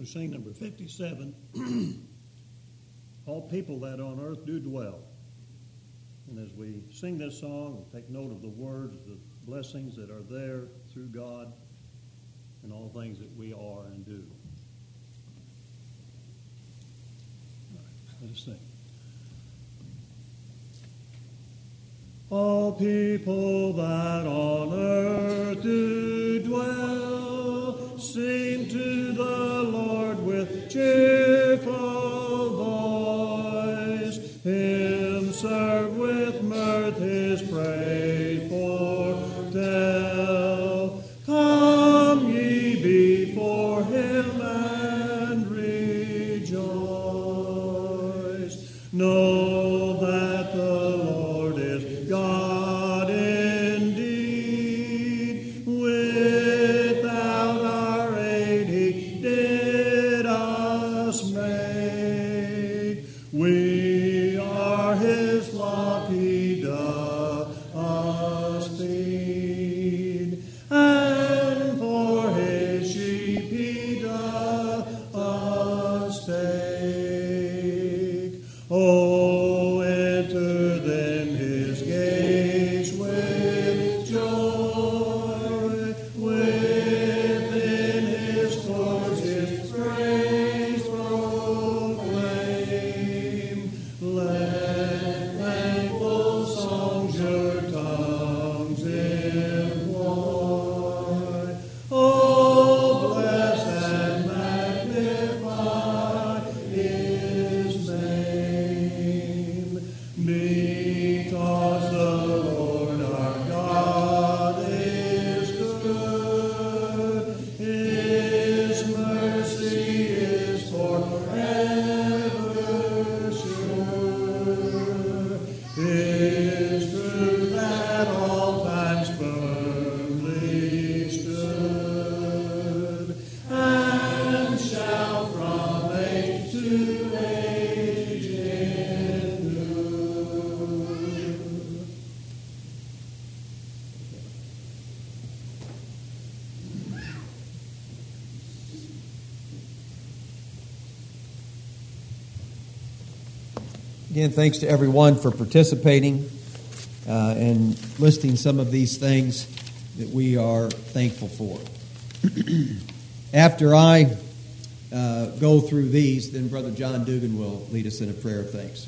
We sing number 57, All People That on Earth Do Dwell. And as we sing this song, we'll take note of the words, the blessings that are there through God, and all things that we are and do. All right, let us sing. All people that on earth do dwell, sing to the Lord with cheerful voice. Him serve with mirth, his praise foretell. Come ye before him and rejoice. Know that the Lord is God indeed. Without our aid he did us make. We are his flock, he doth us feed. And for his sheep he doth us take. Oh, enter then his gates with joy, within his courts his praise proclaim. Let thankful songs your tongues employ. Oh, bless and magnify his name, because the Lord our God is good. His mercy is forever sure. His truth at all times firmly stood, and shall from age to age endure. Again, thanks to everyone for participating and listing some of these things that we are thankful for. After I go through these, then Brother John Dugan will lead us in a prayer of thanks.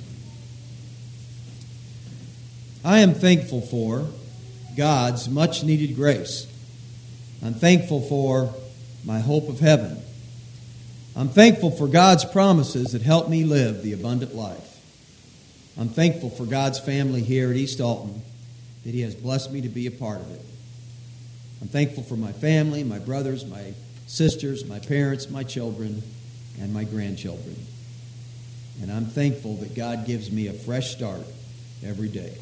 I am thankful for God's much-needed grace. I'm thankful for my hope of heaven. I'm thankful for God's promises that help me live the abundant life. I'm thankful for God's family here at East Alton, that he has blessed me to be a part of it. I'm thankful for my family, my brothers, my sisters, my parents, my children, and my grandchildren. And I'm thankful that God gives me a fresh start every day.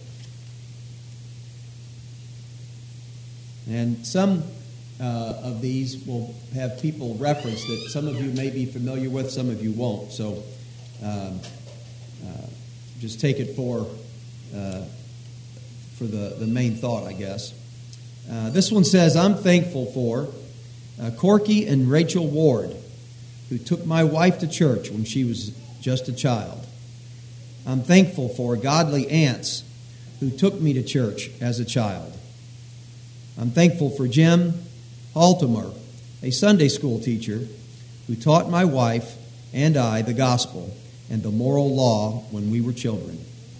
And some of these will have people reference that some of you may be familiar with, some of you won't. So just take it for the main thought, I guess. This one says, I'm thankful for Corky and Rachel Ward, who took my wife to church when she was just a child. I'm thankful for godly aunts who took me to church as a child. I'm thankful for Jim Haltimer, a Sunday school teacher who taught my wife and I the gospel and the moral law when we were children.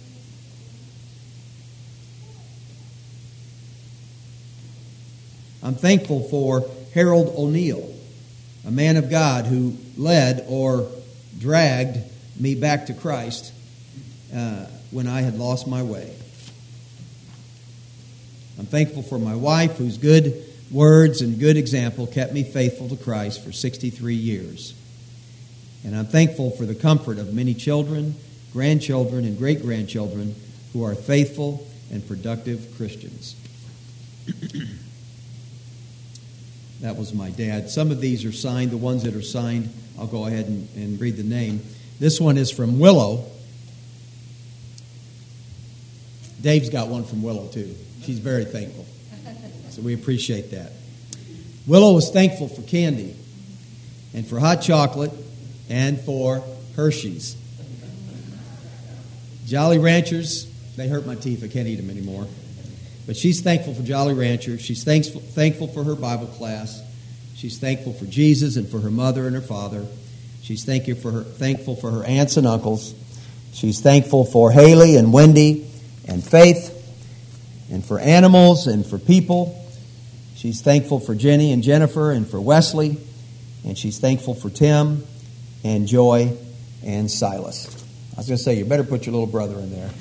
I'm thankful for Harold O'Neill, a man of God who led or dragged me back to Christ when I had lost my way. I'm thankful for my wife, whose good words and good example kept me faithful to Christ for 63 years. And I'm thankful for the comfort of many children, grandchildren, and great-grandchildren who are faithful and productive Christians. That was my dad. Some of these are signed. The ones that are signed, I'll go ahead and read the name. This one is from Willow. Dave's got one from Willow, too. She's very thankful. So we appreciate that. Willow was thankful for candy. and for hot chocolate, and for Hershey's. Jolly Ranchers, they hurt my teeth. I can't eat them anymore. But she's thankful for Jolly Rancher. She's thankful for her Bible class. She's thankful for Jesus and for her mother and her father. She's thankful for her aunts and uncles. She's thankful for Haley and Wendy and Faith and for animals and for people. She's thankful for Jenny and Jennifer and for Wesley. And she's thankful for Tim and Joy and Silas. I was going to say, you better put your little brother in there.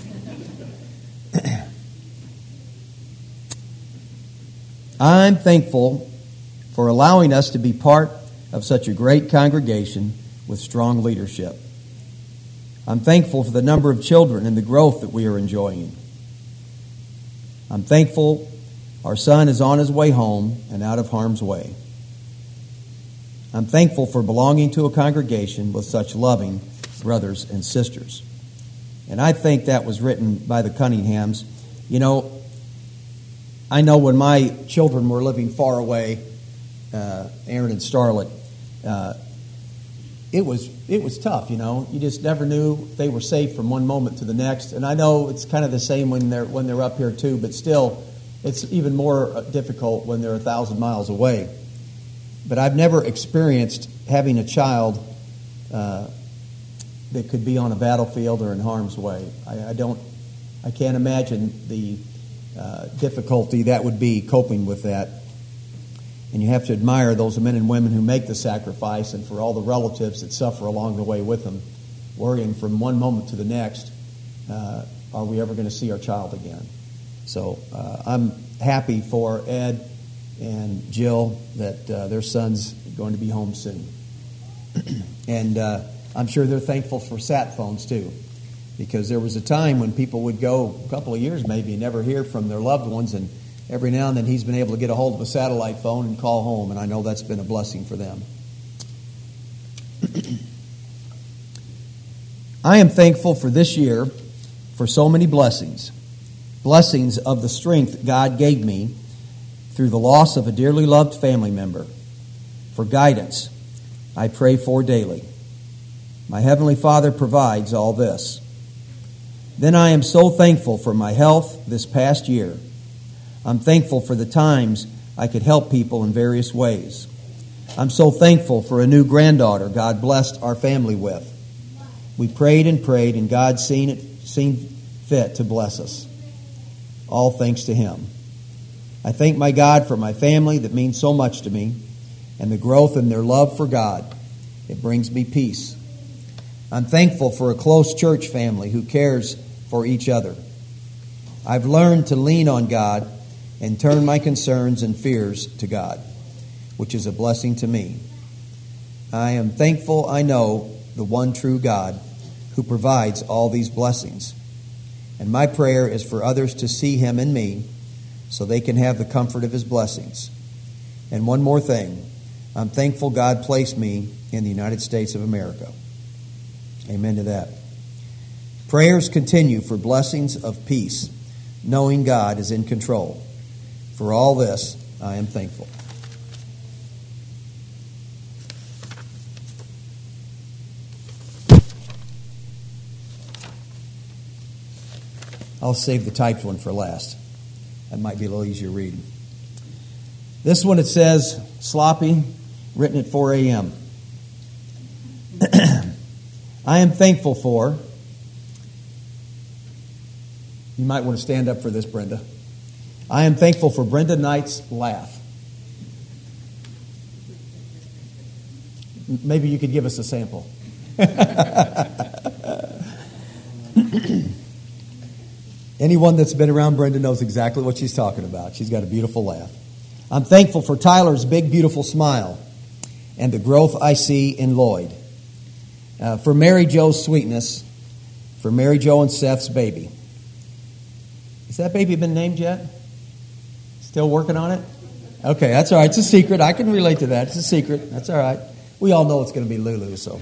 I'm thankful for allowing us to be part of such a great congregation with strong leadership. I'm thankful for the number of children and the growth that we are enjoying. I'm thankful our son is on his way home and out of harm's way. I'm thankful for belonging to a congregation with such loving brothers and sisters. And I think that was written by the Cunninghams. You know, I know when my children were living far away, Aaron and Starlet, it was tough, you know. You just never knew if they were safe from one moment to the next. And I know it's kind of the same when they're up here too, but still, it's even more difficult when they're 1,000 miles away. But I've never experienced having a child that could be on a battlefield or in harm's way. I can't imagine the difficulty that would be coping with that. And you have to admire those men and women who make the sacrifice, and for all the relatives that suffer along the way with them, worrying from one moment to the next, are we ever going to see our child again? So I'm happy for Ed and Jill that their son's going to be home soon. And I'm sure they're thankful for sat phones too, because there was a time when people would go a couple of years maybe and never hear from their loved ones, and every now and then he's been able to get a hold of a satellite phone and call home, and I know that's been a blessing for them. I am thankful for this year for so many blessings of the strength God gave me through the loss of a dearly loved family member, for guidance I pray for daily. My Heavenly Father provides all this. Then I am so thankful for my health this past year. I'm thankful for the times I could help people in various ways. I'm so thankful for a new granddaughter God blessed our family with. We prayed, and God seen fit to bless us. All thanks to Him. I thank my God for my family that means so much to me, and the growth in their love for God. It brings me peace. I'm thankful for a close church family who cares for each other. I've learned to lean on God and turn my concerns and fears to God, which is a blessing to me. I am thankful I know the one true God who provides all these blessings. And my prayer is for others to see Him in me so they can have the comfort of His blessings. And one more thing, I'm thankful God placed me in the United States of America. Amen to that. Prayers continue for blessings of peace, knowing God is in control. For all this, I am thankful. I'll save the typed one for last. That might be a little easier reading. This one, it says, sloppy, written at 4 a.m. I am thankful for, you might want to stand up for this, Brenda. I am thankful for Brenda Knight's laugh. Maybe you could give us a sample. Anyone that's been around Brenda knows exactly what she's talking about. She's got a beautiful laugh. I'm thankful for Tyler's big, beautiful smile and the growth I see in Lloyd. For Mary Jo's sweetness, for Mary Jo and Seth's baby. Has that baby been named yet? Still working on it? Okay, that's all right. It's a secret. I can relate to that. It's a secret. That's all right. We all know it's going to be Lulu, so.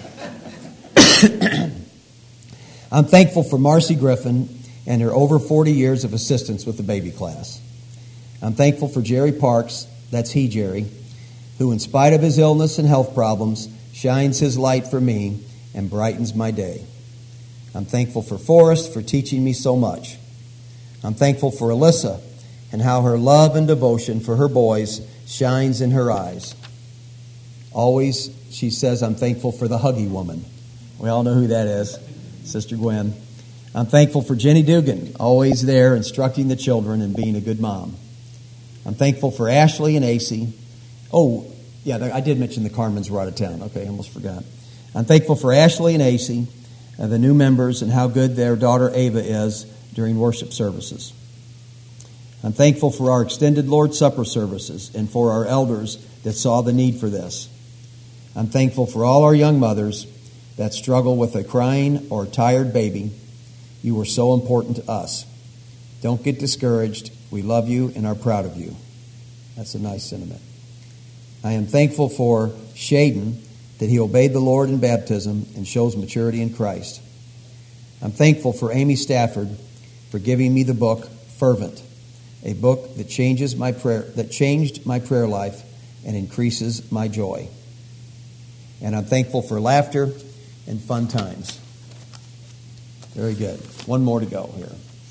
I'm thankful for Marcy Griffin and her over 40 years of assistance with the baby class. I'm thankful for Jerry Parks, that's he, Jerry, who in spite of his illness and health problems shines his light for me and brightens my day. I'm thankful for Forrest for teaching me so much. I'm thankful for Alyssa and how her love and devotion for her boys shines in her eyes. Always, she says, I'm thankful for the huggy woman. We all know who that is, Sister Gwen. I'm thankful for Jenny Dugan, always there instructing the children and being a good mom. I'm thankful for Ashley and AC. Oh, yeah, I did mention the Carmens were out of town. Okay, I almost forgot. I'm thankful for Ashley and AC, the new members, and how good their daughter Ava is during worship services. I'm thankful for our extended Lord's Supper services and for our elders that saw the need for this. I'm thankful for all our young mothers that struggle with a crying or tired baby. You were so important to us. Don't get discouraged. We love you and are proud of you. That's a nice sentiment. I am thankful for Shaden, that he obeyed the Lord in baptism and shows maturity in Christ. I'm thankful for Amy Stafford for giving me the book Fervent, a book that changed my prayer life and increases my joy. And I'm thankful for laughter and fun times. Very good. One more to go here.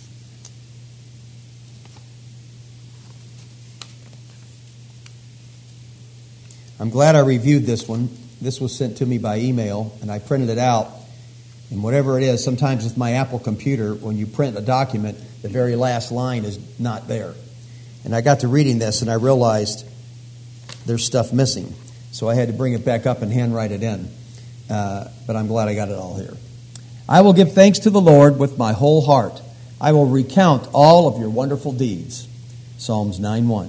I'm glad I reviewed this one. This was sent to me by email, and I printed it out. And whatever it is, sometimes with my Apple computer, when you print a document, the very last line is not there. And I got to reading this, and I realized there's stuff missing. So I had to bring it back up and handwrite it in. But I'm glad I got it all here. I will give thanks to the Lord with my whole heart. I will recount all of your wonderful deeds. Psalms 9:1.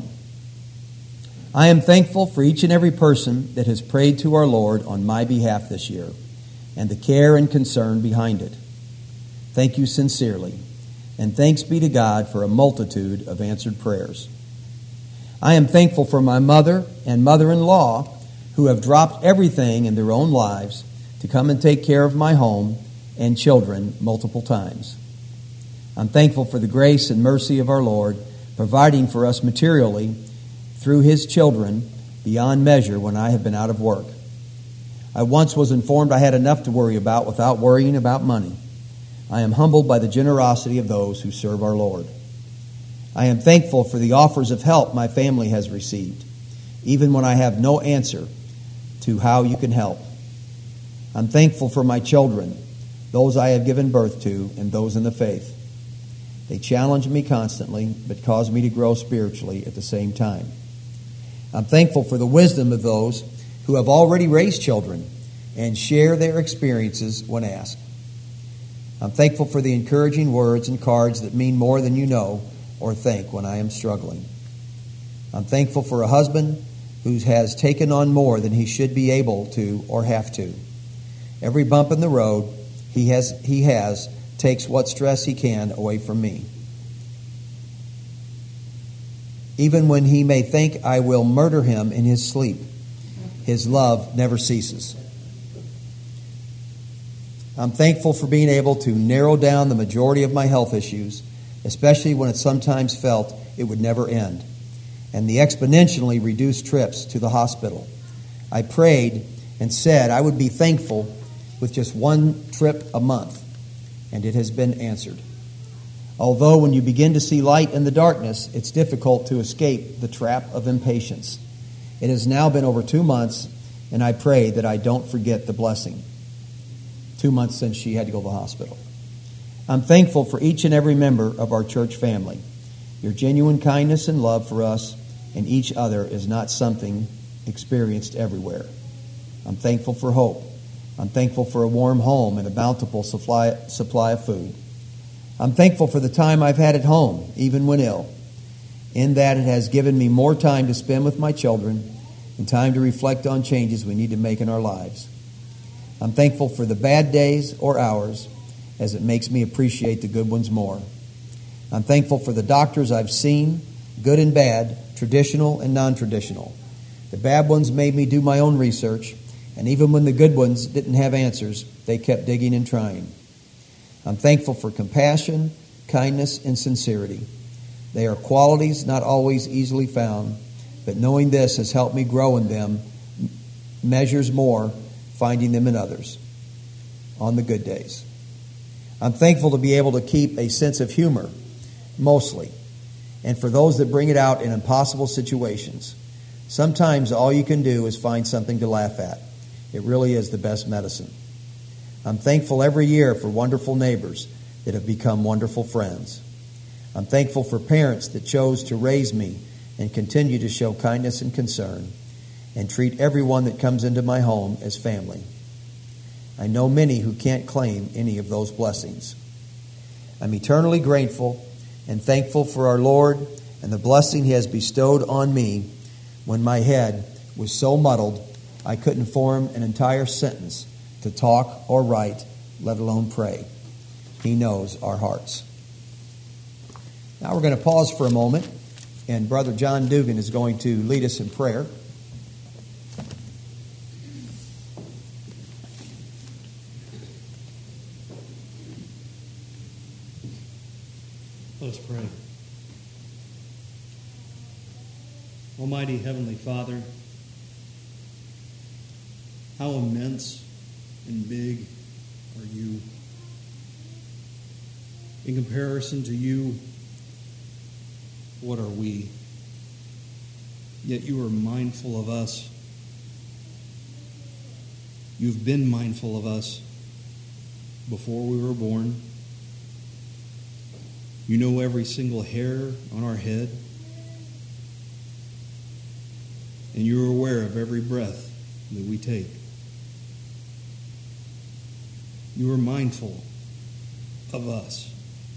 I am thankful for each and every person that has prayed to our Lord on my behalf this year and the care and concern behind it. Thank you sincerely, and thanks be to God for a multitude of answered prayers. I am thankful for my mother and mother-in-law who have dropped everything in their own lives to come and take care of my home and children multiple times. I'm thankful for the grace and mercy of our Lord providing for us materially through His children beyond measure when I have been out of work. I once was informed I had enough to worry about without worrying about money. I am humbled by the generosity of those who serve our Lord. I am thankful for the offers of help my family has received, even when I have no answer to how you can help. I'm thankful for my children, those I have given birth to, and those in the faith. They challenge me constantly, but cause me to grow spiritually at the same time. I'm thankful for the wisdom of those who have already raised children and share their experiences when asked. I'm thankful for the encouraging words and cards that mean more than you know or think when I am struggling. I'm thankful for a husband who has taken on more than he should be able to or have to. Every bump in the road he has takes what stress he can away from me. Even when he may think I will murder him in his sleep, his love never ceases. I'm thankful for being able to narrow down the majority of my health issues, especially when it sometimes felt it would never end, and the exponentially reduced trips to the hospital. I prayed and said I would be thankful with just one trip a month, and it has been answered. Although when you begin to see light in the darkness, it's difficult to escape the trap of impatience. It has now been over 2 months, and I pray that I don't forget the blessing. 2 months since she had to go to the hospital. I'm thankful for each and every member of our church family. Your genuine kindness and love for us and each other is not something experienced everywhere. I'm thankful for hope. I'm thankful for a warm home and a bountiful supply of food. I'm thankful for the time I've had at home, even when ill, in that it has given me more time to spend with my children and time to reflect on changes we need to make in our lives. I'm thankful for the bad days or hours, as it makes me appreciate the good ones more. I'm thankful for the doctors I've seen, good and bad, traditional and non-traditional. The bad ones made me do my own research, and even when the good ones didn't have answers, they kept digging and trying. I'm thankful for compassion, kindness, and sincerity. They are qualities not always easily found, but knowing this has helped me grow in them measures more, finding them in others on the good days. I'm thankful to be able to keep a sense of humor, mostly, and for those that bring it out in impossible situations. Sometimes all you can do is find something to laugh at. It really is the best medicine. I'm thankful every year for wonderful neighbors that have become wonderful friends. I'm thankful for parents that chose to raise me and continue to show kindness and concern and treat everyone that comes into my home as family. I know many who can't claim any of those blessings. I'm eternally grateful and thankful for our Lord and the blessing He has bestowed on me when my head was so muddled I couldn't form an entire sentence to talk or write, let alone pray. He knows our hearts. Now we're going to pause for a moment, and Brother John Dugan is going to lead us in prayer. Let us pray. Almighty Heavenly Father, how immense and big are you? In comparison to you, what are we? Yet you are mindful of us. You've been mindful of us before we were born. You know every single hair on our head. And you're aware of every breath that we take. You are mindful of us.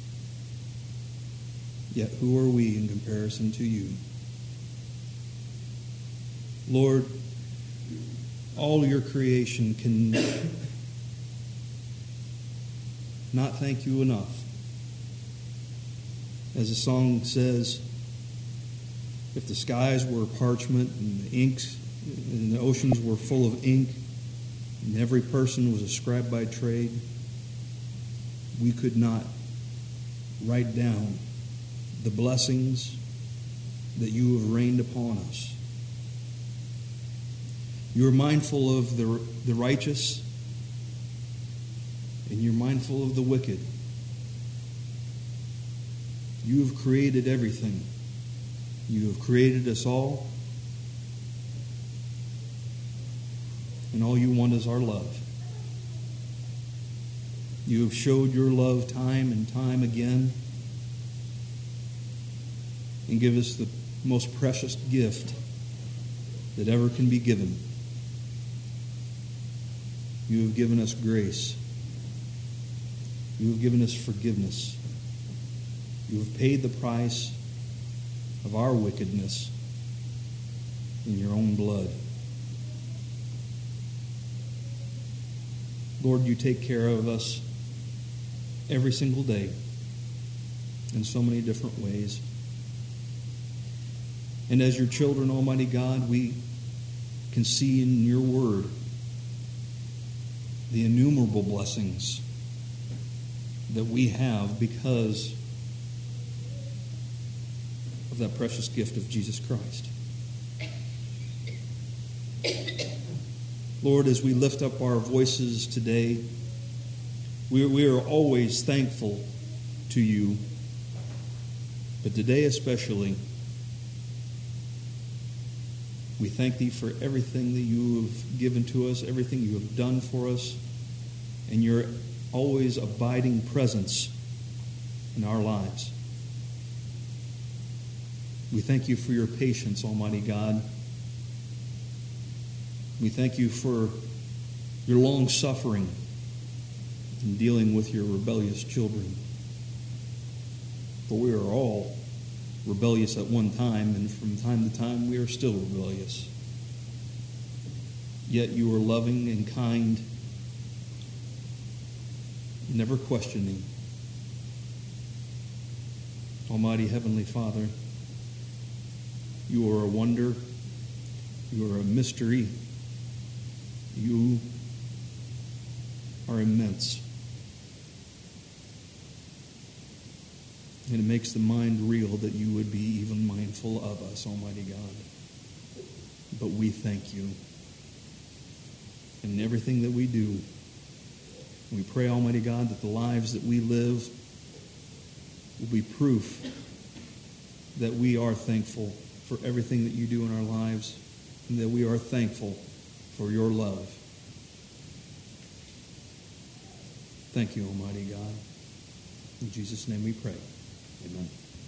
Yet who are we in comparison to you? Lord, all your creation can not thank you enough. As the song says, if the skies were parchment and the inks and the oceans were full of ink and every person was a scribe by trade, we could not write down the blessings that you have rained upon us. You are mindful of the righteous, and you're mindful of the wicked. You have created everything. You have created us all, and all you want is our love. You have showed your love time and time again, and give us the most precious gift that ever can be given. You have given us grace. You have given us forgiveness. You have paid the price of our wickedness in your own blood. Lord, you take care of us every single day in so many different ways. And as your children, Almighty God, we can see in your word the innumerable blessings that we have because of that precious gift of Jesus Christ. Lord, as we lift up our voices today, we are always thankful to you, but today especially, we thank thee for everything that you have given to us, everything you have done for us, and your always abiding presence in our lives. We thank you for your patience, Almighty God. We thank you for your long suffering in dealing with your rebellious children. For we are all rebellious at one time, and from time to time we are still rebellious. Yet you are loving and kind, never questioning. Almighty Heavenly Father, you are a wonder, you are a mystery, you are immense. And it makes the mind reel that you would be even mindful of us, Almighty God. but we thank you. And in everything that we do, we pray, Almighty God, that the lives that we live will be proof that we are thankful for everything that you do in our lives, and that we are thankful for your love. Thank you, Almighty God. In Jesus' name we pray. Amen.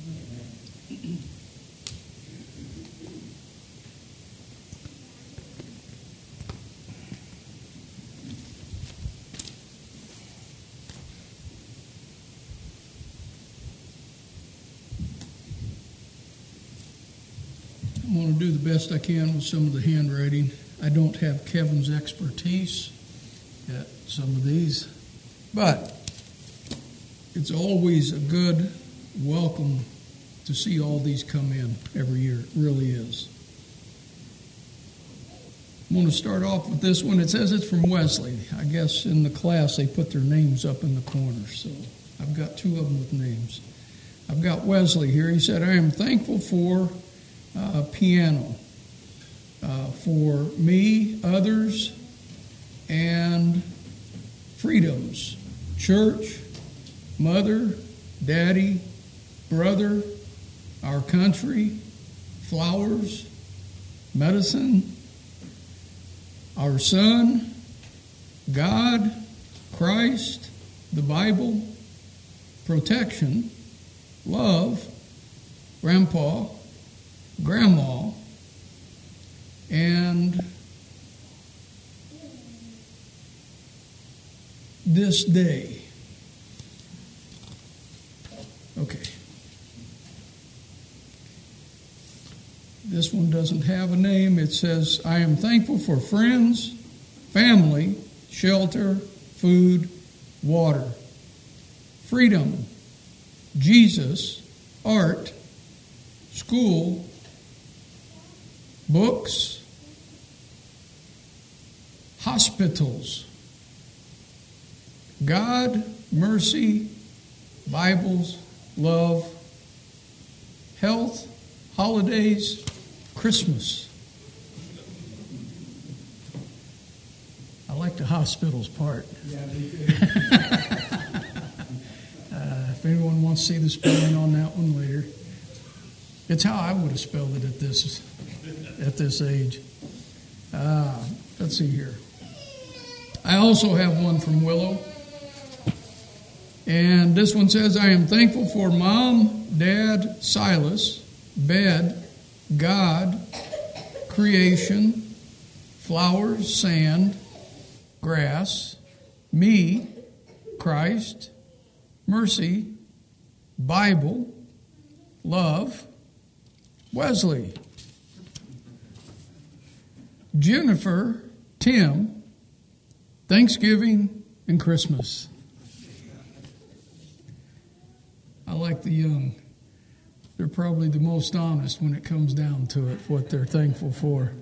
I'm going to do the best I can with some of the handwriting. I don't have Kevin's expertise at some of these, but it's always a good welcome to see all these come in every year. It really is. I'm going to start off with this one. It says it's from Wesley. I guess in the class they put their names up in the corner, so I've got two of them with names. I've got Wesley here. He said, I am thankful for piano, for me, others, and freedoms, church, mother, daddy, brother, our country, flowers, medicine, our son, God, Christ, the Bible, protection, love, grandpa, grandma, and this day. Okay. This one doesn't have a name. It says, I am thankful for friends, family, shelter, food, water, freedom, Jesus, art, school, books, hospitals, God, mercy, Bibles, love, health, holidays, Christmas. I like the hospitals part. If anyone wants to see the spelling on that one later. It's how I would have spelled it at this age. Let's see here. I also have one from Willow. And this one says, I am thankful for Mom, Dad, Silas, bed, God, creation, flowers, sand, grass, me, Christ, mercy, Bible, love, Wesley, Jennifer, Tim, Thanksgiving, and Christmas. I like the young. They're probably the most honest when it comes down to it, what they're thankful for.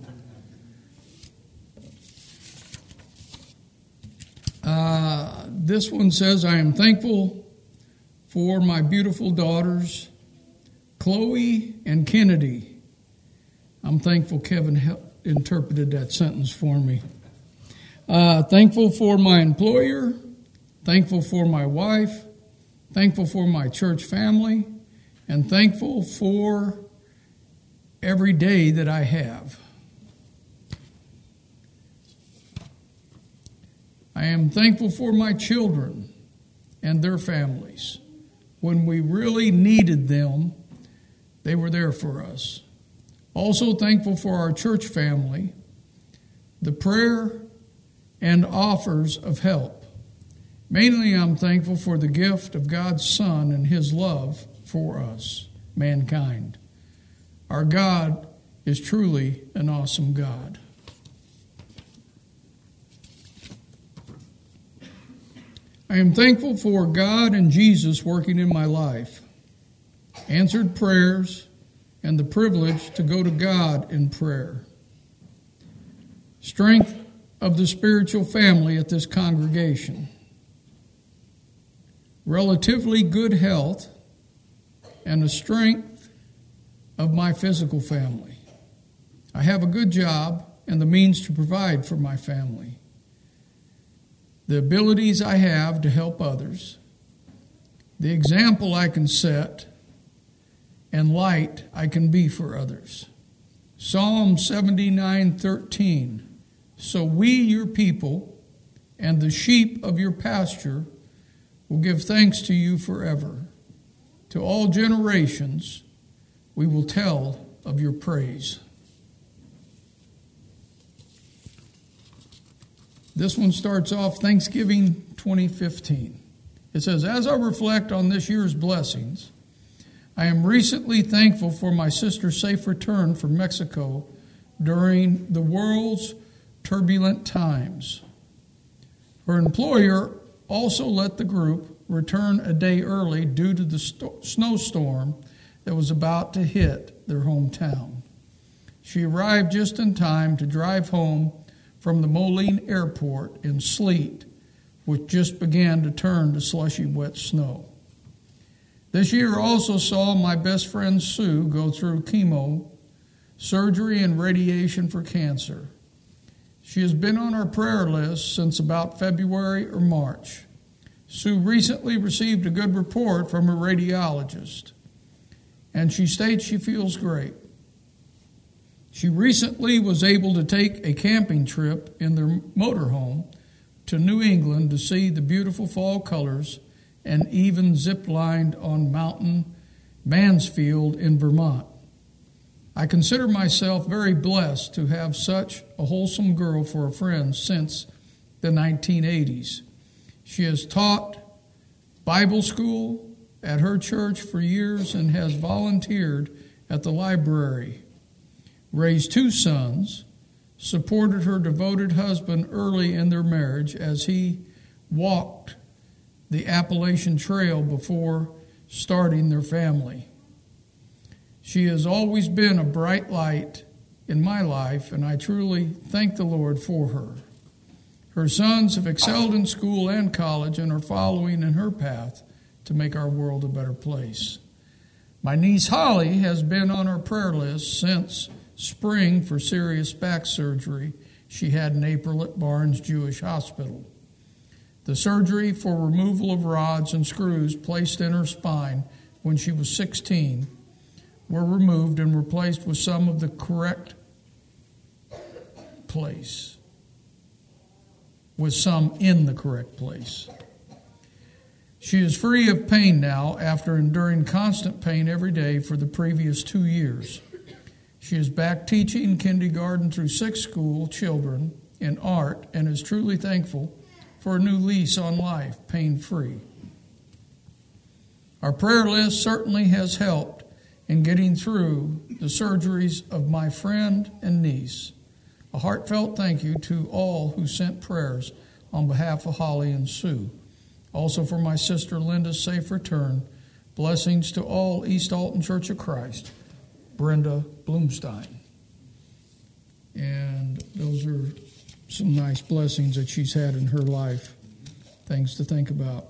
This one says, I am thankful for my beautiful daughters, Chloe and Kennedy. I'm thankful Kevin interpreted that sentence for me. Thankful for my employer, thankful for my wife, thankful for my church family, and thankful for every day that I have. I am thankful for my children and their families. When we really needed them, they were there for us. Also thankful for our church family, the prayer and offers of help. Mainly I'm thankful for the gift of God's Son and His love for us, mankind. Our God is truly an awesome God. I am thankful for God and Jesus working in my life, answered prayers, and the privilege to go to God in prayer. Strength of the spiritual family at this congregation. Relatively good health and the strength of my physical family. I have a good job and the means to provide for my family. The abilities I have to help others, the example I can set, and light I can be for others. Psalm 79:13. So we, your people, and the sheep of your pasture will give thanks to you forever. To all generations we will tell of your praise. This one starts off Thanksgiving 2015. It says, as I reflect on this year's blessings, I am recently thankful for my sister's safe return from Mexico during the world's turbulent times. Her employer also let the group return a day early due to the snowstorm that was about to hit their hometown. She arrived just in time to drive home from the Moline Airport in sleet, which just began to turn to slushy wet snow. This year also saw my best friend Sue go through chemo, surgery, and radiation for cancer. She has been on our prayer list since about February or March. Sue recently received a good report from her radiologist, and she states she feels great. She recently was able to take a camping trip in their motorhome to New England to see the beautiful fall colors and even zip-lined on Mountain Mansfield in Vermont. I consider myself very blessed to have such a wholesome girl for a friend since the 1980s. She has taught Bible school at her church for years and has volunteered at the library, raised 2 sons, supported her devoted husband early in their marriage as he walked the Appalachian Trail before starting their family. She has always been a bright light in my life, and I truly thank the Lord for her. Her sons have excelled in school and college and are following in her path to make our world a better place. My niece Holly has been on our prayer list since spring for serious back surgery she had in April at Barnes Jewish Hospital. The surgery for removal of rods and screws placed in her spine when she was 16 were removed and replaced with some of the correct place, with some in the correct place. She is free of pain now after enduring constant pain every day for the previous 2 years. She is back teaching kindergarten through 6th school children in art and is truly thankful for a new lease on life, pain-free. Our prayer list certainly has helped in getting through the surgeries of my friend and niece. A heartfelt thank you to all who sent prayers on behalf of Holly and Sue. Also for my sister Linda's safe return. Blessings to all East Alton Church of Christ. Brenda Bloomstein. And those are some nice blessings that she's had in her life. Things to think about.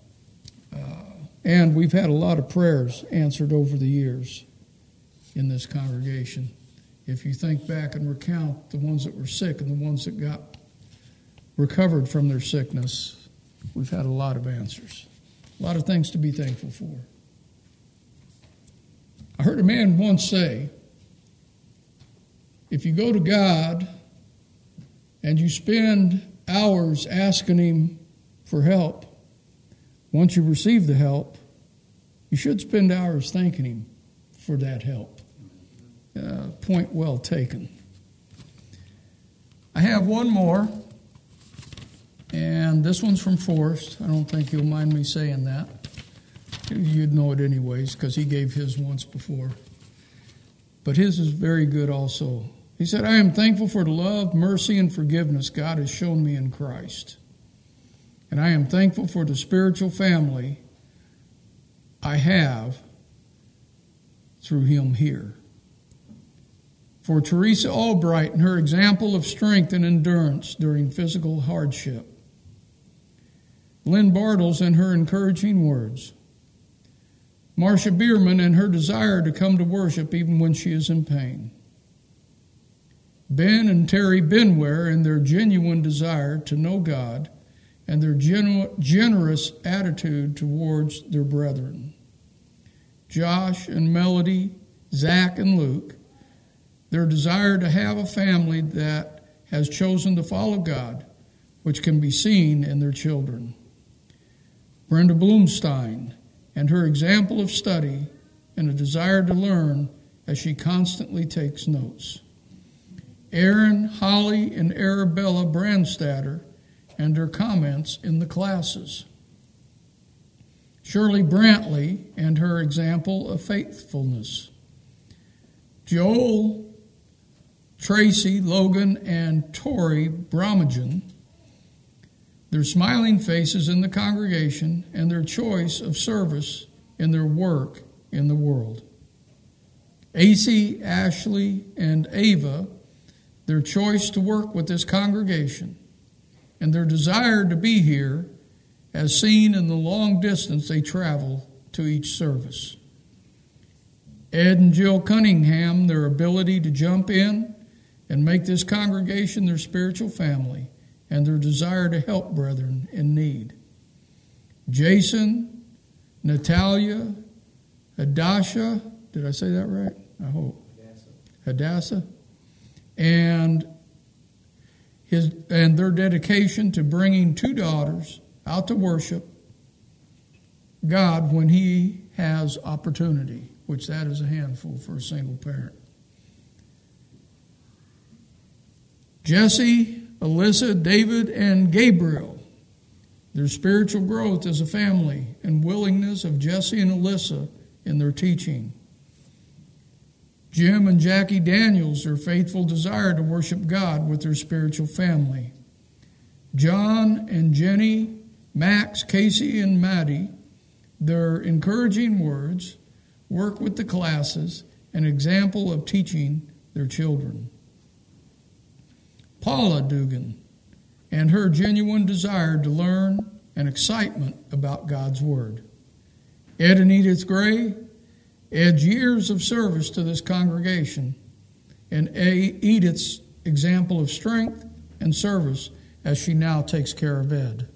And we've had a lot of prayers answered over the years in this congregation. If you think back and recount the ones that were sick and the ones that got recovered from their sickness, we've had a lot of answers. A lot of things to be thankful for. I heard a man once say, if you go to God and you spend hours asking Him for help, once you receive the help, you should spend hours thanking Him for that help. Point well taken. I have one more, and this one's from Forrest. I don't think he'll mind me saying that. You'd know it anyways, because he gave his once before. But his is very good also. He said, I am thankful for the love, mercy, and forgiveness God has shown me in Christ. And I am thankful for the spiritual family I have through Him here. For Teresa Albright and her example of strength and endurance during physical hardship. Lynn Bartles and her encouraging words. Marcia Bierman and her desire to come to worship even when she is in pain. Ben and Terry Benware in their genuine desire to know God and their generous attitude towards their brethren. Josh and Melody, Zach and Luke, their desire to have a family that has chosen to follow God, which can be seen in their children. Brenda Bloomstein and her example of study and a desire to learn as she constantly takes notes. Aaron, Holly, and Arabella Brandstatter and their comments in the classes. Shirley Brantley and her example of faithfulness. Joel, Tracy, Logan, and Tori Bromagen, their smiling faces in the congregation and their choice of service in their work in the world. AC, Ashley, and Ava, their choice to work with this congregation and their desire to be here as seen in the long distance they travel to each service. Ed and Jill Cunningham, their ability to jump in and make this congregation their spiritual family and their desire to help brethren in need. Jason, Natalia, Hadassah, did I say that right? I hope. Hadassah. And their dedication to bringing two daughters out to worship God when he has opportunity, which that is a handful for a single parent. Jesse, Alyssa, David, and Gabriel, their spiritual growth as a family and willingness of Jesse and Alyssa in their teaching. Jim and Jackie Daniels, their faithful desire to worship God with their spiritual family. John and Jenny, Max, Casey, and Maddie, their encouraging words, work with the classes, an example of teaching their children. Paula Dugan and her genuine desire to learn and excitement about God's Word. Ed and Edith Gray, Ed's years of service to this congregation, and Edith's example of strength and service as she now takes care of Ed.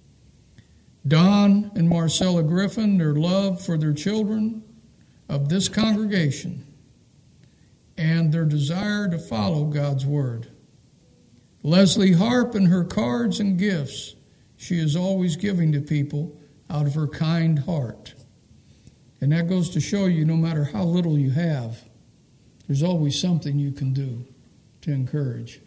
Don and Marcella Griffin, their love for their children of this congregation, and their desire to follow God's Word. Leslie Harp and her cards and gifts she is always giving to people out of her kind heart. And that goes to show you no matter how little you have, there's always something you can do to encourage.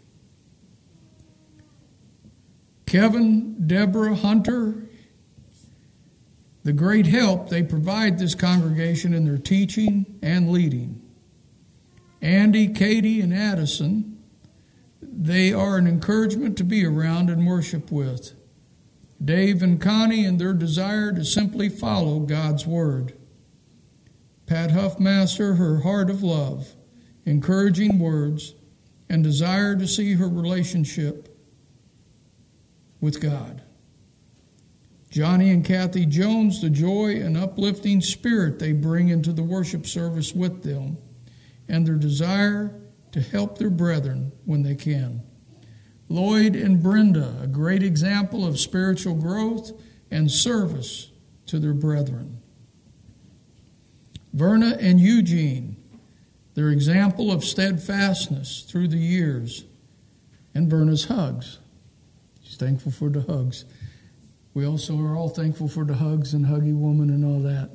Kevin, Deborah, Hunter, the great help they provide this congregation in their teaching and leading. Andy, Katie, and Addison, they are an encouragement to be around and worship with. Dave and Connie and their desire to simply follow God's Word. Pat Huffmaster, her heart of love, encouraging words, and desire to see her relationship with God. Johnny and Kathy Jones, the joy and uplifting spirit they bring into the worship service with them, and their desire to help their brethren when they can. Lloyd and Brenda, a great example of spiritual growth and service to their brethren. Verna and Eugene, their example of steadfastness through the years, and Verna's hugs. She's thankful for the hugs. We also are all thankful for the hugs and huggy woman and all that.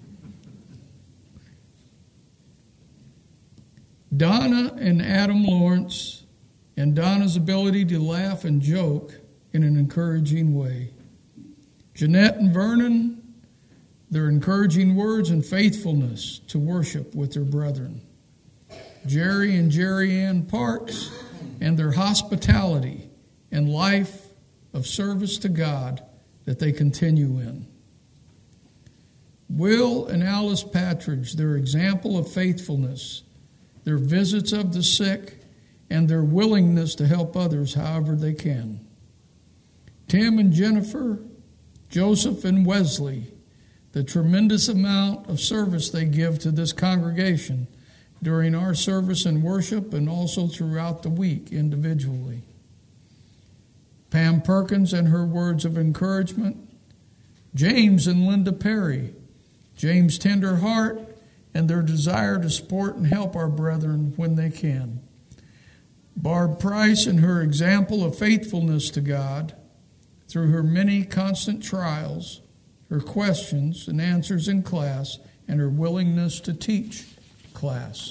Donna and Adam Lawrence, and Donna's ability to laugh and joke in an encouraging way. Jeanette and Vernon, their encouraging words and faithfulness to worship with their brethren. Jerry and Jerry Ann Parks, and their hospitality and life of service to God that they continue in. Will and Alice Patridge, their example of faithfulness, their visits of the sick, and their willingness to help others however they can. Tim and Jennifer, Joseph and Wesley, the tremendous amount of service they give to this congregation during our service and worship and also throughout the week individually. Pam Perkins and her words of encouragement. James and Linda Perry. James' tender heart and their desire to support and help our brethren when they can. Barb Price and her example of faithfulness to God through her many constant trials, her questions and answers in class, and her willingness to teach class.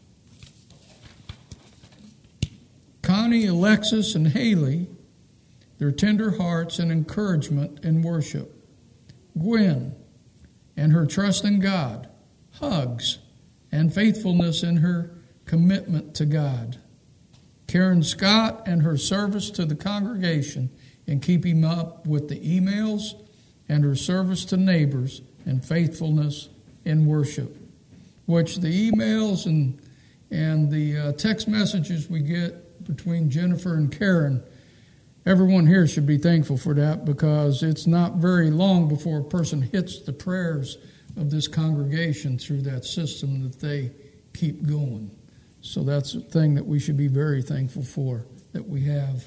Connie, Alexis, and Haley, their tender hearts and encouragement in worship. Gwen and her trust in God, hugs, and faithfulness in her commitment to God. Karen Scott and her service to the congregation in keeping up with the emails and her service to neighbors and faithfulness in worship, which the emails and the text messages we get between Jennifer and Karen, everyone here should be thankful for that, because it's not very long before a person hits the prayers of this congregation through that system that they keep going. So that's a thing that we should be very thankful for, that we have.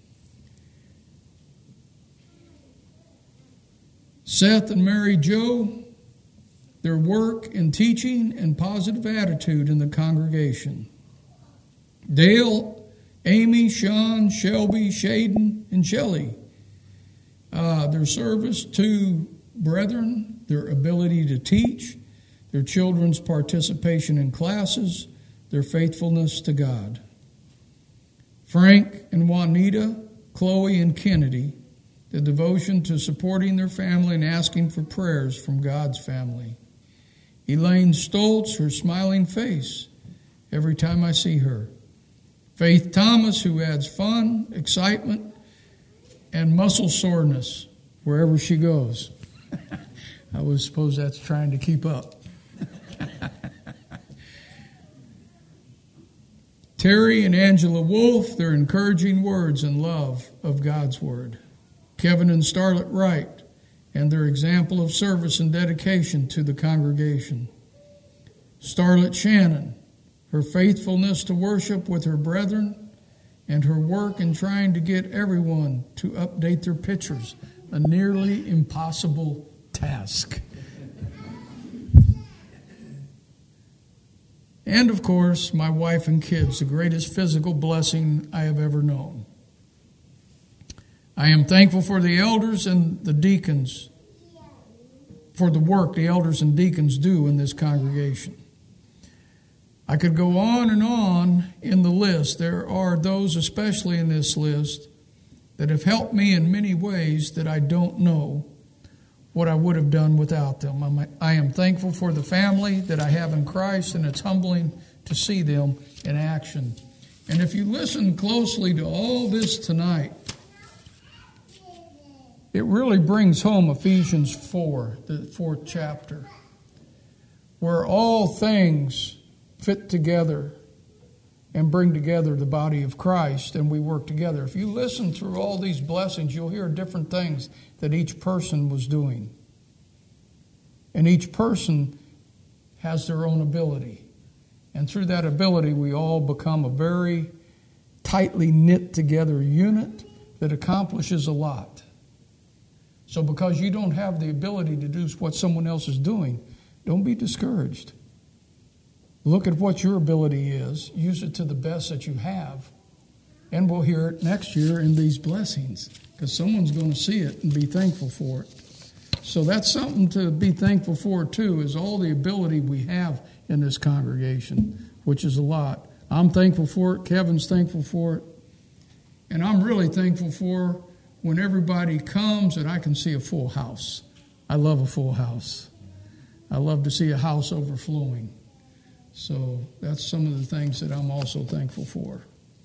Seth and Mary Jo, their work in teaching and positive attitude in the congregation. Dale, Amy, Sean, Shelby, Shaden, and Shelley, their service to brethren, their ability to teach, their children's participation in classes, their faithfulness to God. Frank and Juanita, Chloe and Kennedy, the devotion to supporting their family and asking for prayers from God's family. Elaine Stoltz, her smiling face every time I see her. Faith Thomas, who adds fun, excitement, and muscle soreness wherever she goes. I would suppose that's trying to keep up. Terry and Angela Wolf, their encouraging words and love of God's Word. Kevin and Starlet Wright, and their example of service and dedication to the congregation. Starlet Shannon, her faithfulness to worship with her brethren, and her work in trying to get everyone to update their pictures, a nearly impossible task. And, of course, my wife and kids, the greatest physical blessing I have ever known. I am thankful for the elders and the deacons, for the work the elders and deacons do in this congregation. I could go on in the list. There are those, especially in this list, that have helped me in many ways that I don't know what I would have done without them. I am thankful for the family that I have in Christ, and it's humbling to see them in action. And if you listen closely to all this tonight, it really brings home Ephesians 4, the 4th chapter, where all things fit together and bring together the body of Christ, and we work together. If you listen through all these blessings, you'll hear different things that each person was doing. And each person has their own ability. And through that ability, we all become a very tightly knit together unit that accomplishes a lot. So because you don't have the ability to do what someone else is doing, don't be discouraged. Look at what your ability is. Use it to the best that you have. And we'll hear it next year in these blessings, because someone's going to see it and be thankful for it. So that's something to be thankful for, too, is all the ability we have in this congregation, which is a lot. I'm thankful for it. Kevin's thankful for it. And I'm really thankful for when everybody comes and I can see a full house. I love a full house. I love to see a house overflowing. So that's some of the things that I'm also thankful for.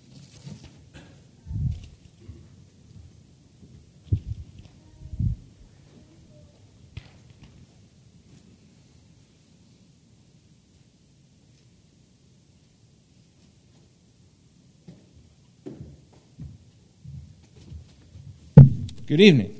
Good evening.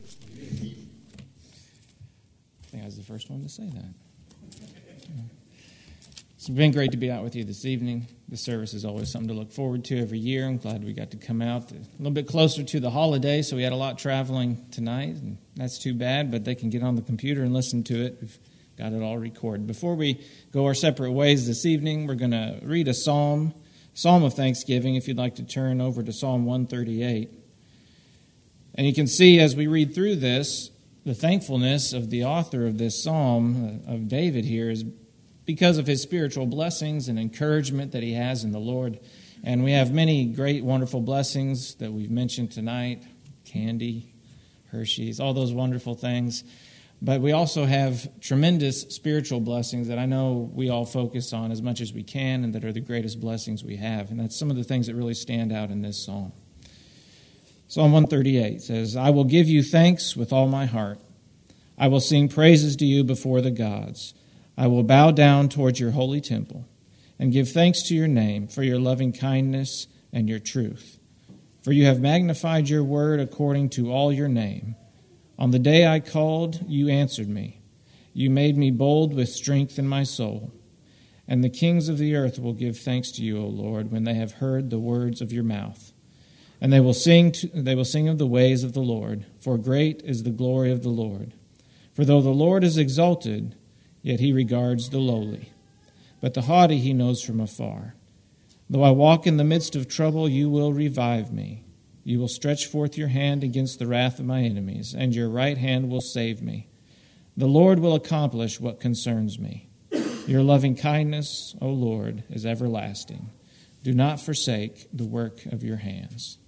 I think I was the first one to say that. It's been great to be out with you this evening. The service is always something to look forward to every year. I'm glad we got to come out a little bit closer to the holiday, so we had a lot traveling tonight, and that's too bad, but they can get on the computer and listen to it. We've got it all recorded. Before we go our separate ways this evening, we're going to read a psalm of thanksgiving, if you'd like to turn over to Psalm 138. And you can see as we read through this, the thankfulness of the author of this psalm, of David here, is because of his spiritual blessings and encouragement that he has in the Lord. And we have many great, wonderful blessings that we've mentioned tonight, candy, Hershey's, all those wonderful things. But we also have tremendous spiritual blessings that I know we all focus on as much as we can and that are the greatest blessings we have. And that's some of the things that really stand out in this psalm. Psalm 138 says, I will give you thanks with all my heart. I will sing praises to you before the gods. I will bow down towards your holy temple and give thanks to your name for your loving kindness and your truth. For you have magnified your word according to all your name. On the day I called, you answered me. You made me bold with strength in my soul. And the kings of the earth will give thanks to you, O Lord, when they have heard the words of your mouth. And they will sing of the ways of the Lord, for great is the glory of the Lord. For though the Lord is exalted, yet he regards the lowly. But the haughty he knows from afar. Though I walk in the midst of trouble, you will revive me. You will stretch forth your hand against the wrath of my enemies, and your right hand will save me. The Lord will accomplish what concerns me. Your loving kindness, O Lord, is everlasting. Do not forsake the work of your hands.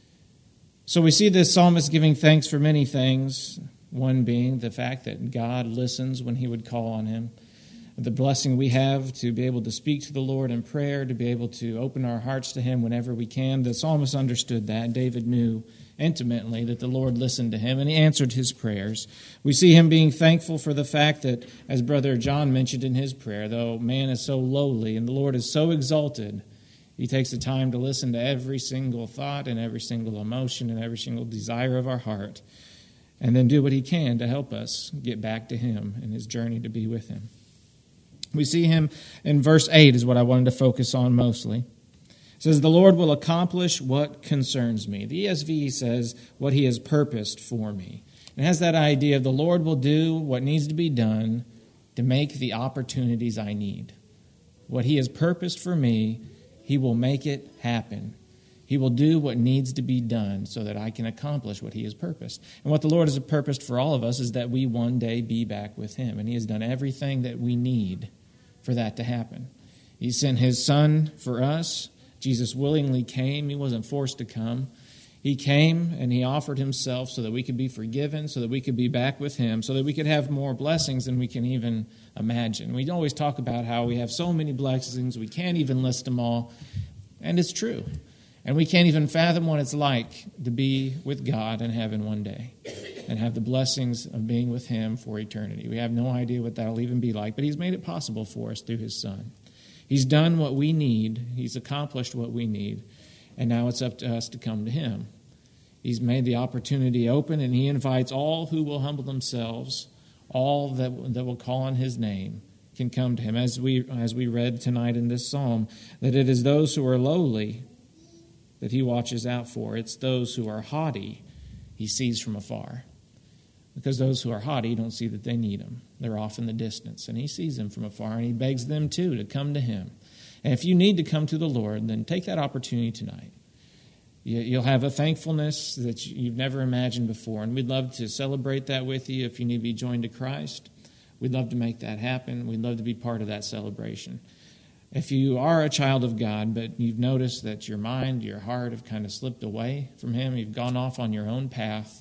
So we see this psalmist giving thanks for many things, one being the fact that God listens when he would call on him. The blessing we have to be able to speak to the Lord in prayer, to be able to open our hearts to him whenever we can. The psalmist understood that. David knew intimately that the Lord listened to him and he answered his prayers. We see him being thankful for the fact that, as Brother John mentioned in his prayer, though man is so lowly and the Lord is so exalted, he takes the time to listen to every single thought and every single emotion and every single desire of our heart, and then do what he can to help us get back to him in his journey to be with him. We see him in verse 8 is what I wanted to focus on mostly. It says, the Lord will accomplish what concerns me. The ESV says, what he has purposed for me. It has that idea of the Lord will do what needs to be done to make the opportunities I need. What he has purposed for me, he will make it happen. He will do what needs to be done so that I can accomplish what he has purposed. And what the Lord has purposed for all of us is that we one day be back with him. And he has done everything that we need for that to happen. He sent his son for us. Jesus willingly came. He wasn't forced to come. He came and he offered himself so that we could be forgiven, so that we could be back with him, so that we could have more blessings than we can even imagine. We always talk about how we have so many blessings, we can't even list them all. And it's true. And we can't even fathom what it's like to be with God in heaven one day and have the blessings of being with him for eternity. We have no idea what that'll even be like, but he's made it possible for us through his son. He's done what we need. He's accomplished what we need. And now it's up to us to come to him. He's made the opportunity open, and he invites all who will humble themselves, all that will call on his name, can come to him. As we read tonight in this psalm, that it is those who are lowly that he watches out for. It's those who are haughty he sees from afar. Because those who are haughty don't see that they need him. They're off in the distance, and he sees them from afar, and he begs them too to come to him. And if you need to come to the Lord, then take that opportunity tonight. You'll have a thankfulness that you've never imagined before, and we'd love to celebrate that with you. If you need to be joined to Christ, we'd love to make that happen. We'd love to be part of that celebration. If you are a child of God, but you've noticed that your mind, your heart have kind of slipped away from him, you've gone off on your own path,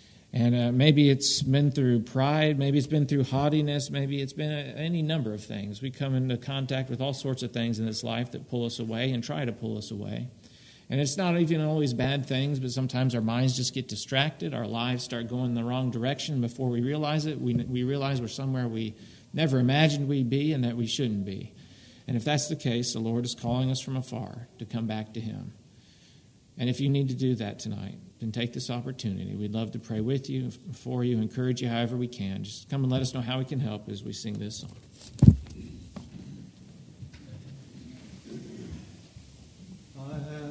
and maybe it's been through pride, maybe it's been through haughtiness, maybe it's been any number of things. We come into contact with all sorts of things in this life that pull us away and try to pull us away. And it's not even always bad things, but sometimes our minds just get distracted. Our lives start going in the wrong direction. Before we realize it, we realize we're somewhere we never imagined we'd be and that we shouldn't be. And if that's the case, the Lord is calling us from afar to come back to him. And if you need to do that tonight, then take this opportunity. We'd love to pray with you, for you, encourage you however we can. Just come and let us know how we can help as we sing this song.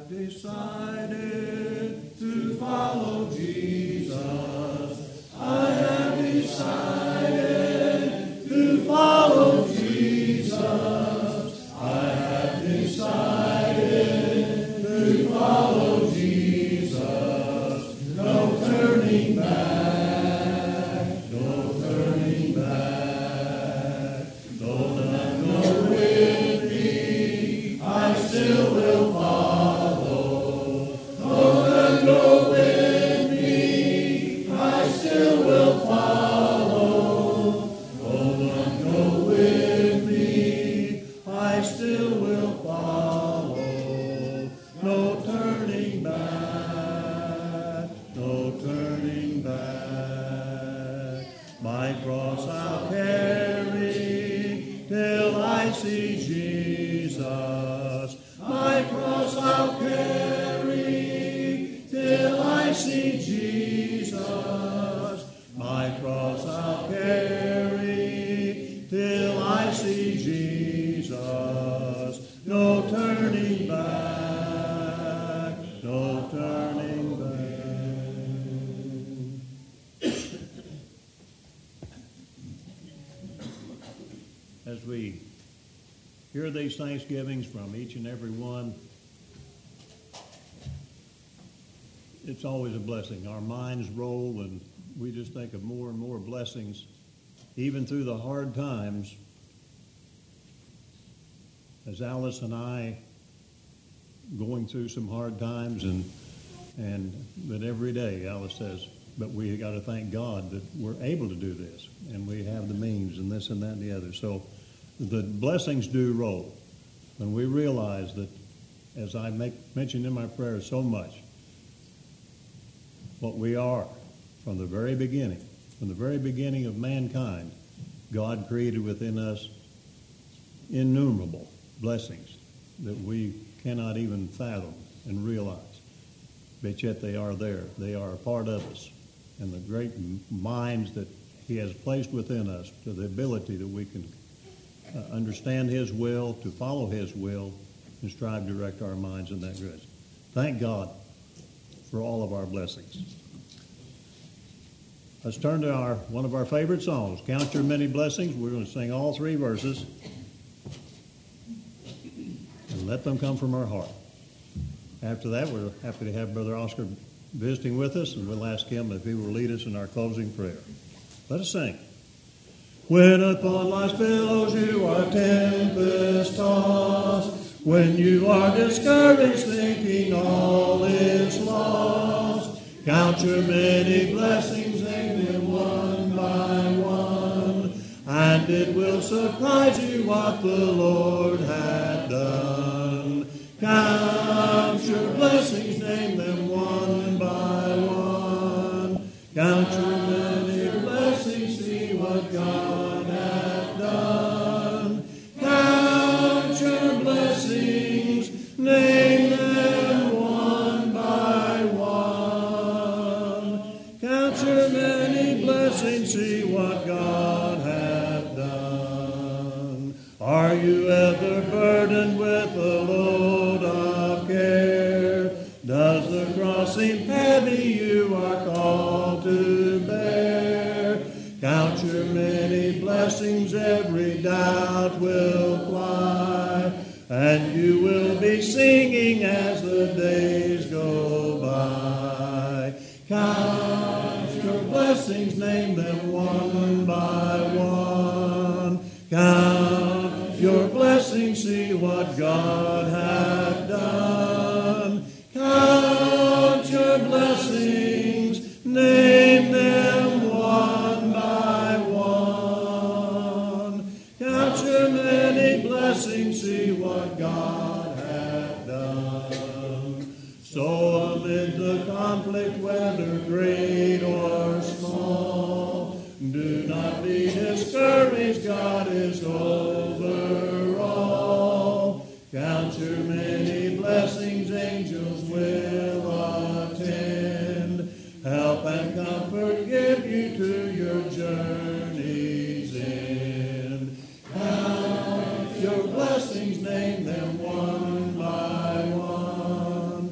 decided to follow Jesus. I have decided to follow Jesus. I have decided to follow Jesus. No turning back, no turning back. Though none go with me, I still will follow. Though none go with me, I still will follow. Though none go with me, I still will follow. No turning back, no turning back. My cross I'll carry till I see Jesus. My cross I'll carry till I see Jesus. My cross I'll carry till I see Jesus. No turning back, no turning back. As we hear these thanksgivings from each and every one, it's always a blessing. Our minds roll and we just think of more and more blessings, even through the hard times. As Alice and I going through some hard times, but every day Alice says, but we got to thank God that we're able to do this and we have the means and this and that and the other. So the blessings do roll when we realize that, as I mentioned in my prayers so much, what we are from the very beginning of mankind, God created within us innumerable blessings that we cannot even fathom and realize. But yet they are there. They are a part of us. And the great minds that He has placed within us, to the ability that we can understand His will, to follow His will, and strive to direct our minds in that direction. Thank God for all of our blessings. Let's turn to one of our favorite songs, Count Your Many Blessings. We're going to sing all three verses and let them come from our heart. After that, we're happy to have Brother Oscar visiting with us, and we'll ask him if he will lead us in our closing prayer. Let us sing. When upon life's billows you are tempest tossed, when you are discouraged thinking all is lost, count your many blessings, name them one by one, and it will surprise you what the Lord had done. Count your blessings, name them one by one. Count your many blessings, see what God hath done. Count your blessings, name them one by one. Count your many blessings, see what God hath done. Are you ever burdened with a load of care? Does the cross seem heavy you are called to bear? Count your many blessings, every doubt will fly, and you will be singing as the days go by. Count your blessings, name them one by one. Count your blessings, see what God hath done. Count your blessings, name them one by one. Count your many blessings, see what God hath done. So amid the conflict, whether great or small, do not be discouraged, God is over all. Count your many blessings, angels will attend, help and comfort give you to your journey's end. Count your blessings, name them one by one.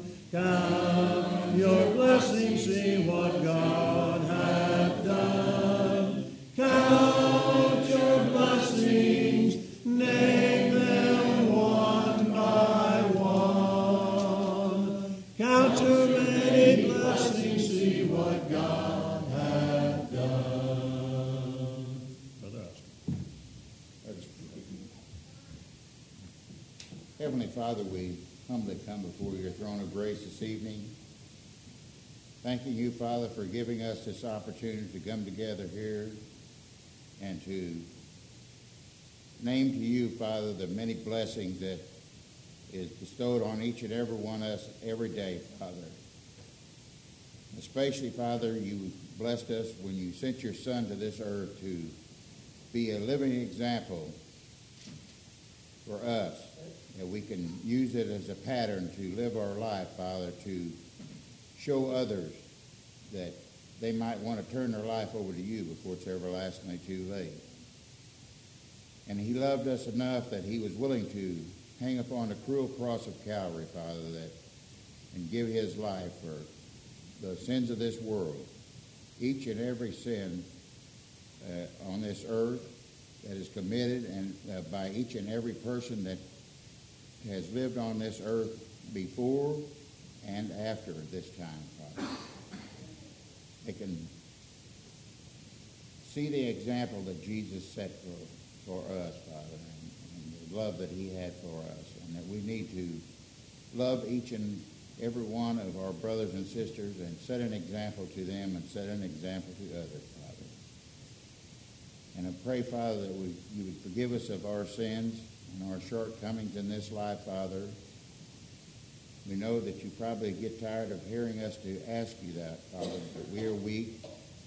Heavenly Father, we humbly come before your throne of grace this evening, thanking you, Father, for giving us this opportunity to come together here and to name to you, Father, the many blessings that is bestowed on each and every one of us every day, Father. Especially, Father, you blessed us when you sent your Son to this earth to be a living example for us, that we can use it as a pattern to live our life, Father, to show others that they might want to turn their life over to you before it's everlastingly too late. And he loved us enough that he was willing to hang upon the cruel cross of Calvary, Father, and give his life for the sins of this world. Each and every sin on this earth that is committed and by each and every person that has lived on this earth before and after this time, Father. They can see the example that Jesus set for us, Father, and the love that he had for us, and that we need to love each and every one of our brothers and sisters and set an example to them and set an example to others, Father. And I pray, Father, that you would forgive us of our sins and our shortcomings in this life, Father. We know that you probably get tired of hearing us to ask you that, Father, but we are weak.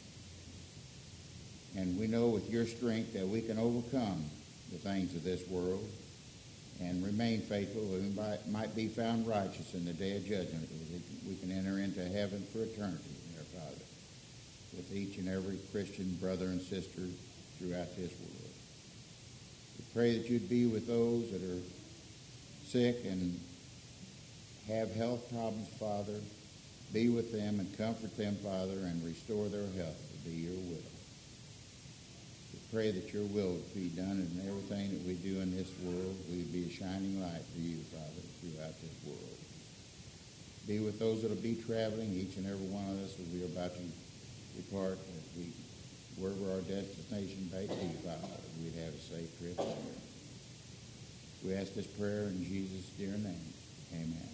And we know with your strength that we can overcome the things of this world and remain faithful and might be found righteous in the day of judgment. We can enter into heaven for eternity there, Father, with each and every Christian brother and sister throughout this world. We pray that you'd be with those that are sick and have health problems, Father. Be with them and comfort them, Father, and restore their health to be your will. We pray that your will would be done in everything that we do in this world. We'd be a shining light for you, Father, throughout this world. Be with those that will be traveling, each and every one of us as we are about to depart, as we wherever our destination may be, Father, we'd have a safe trip there. We ask this prayer in Jesus' dear name. Amen.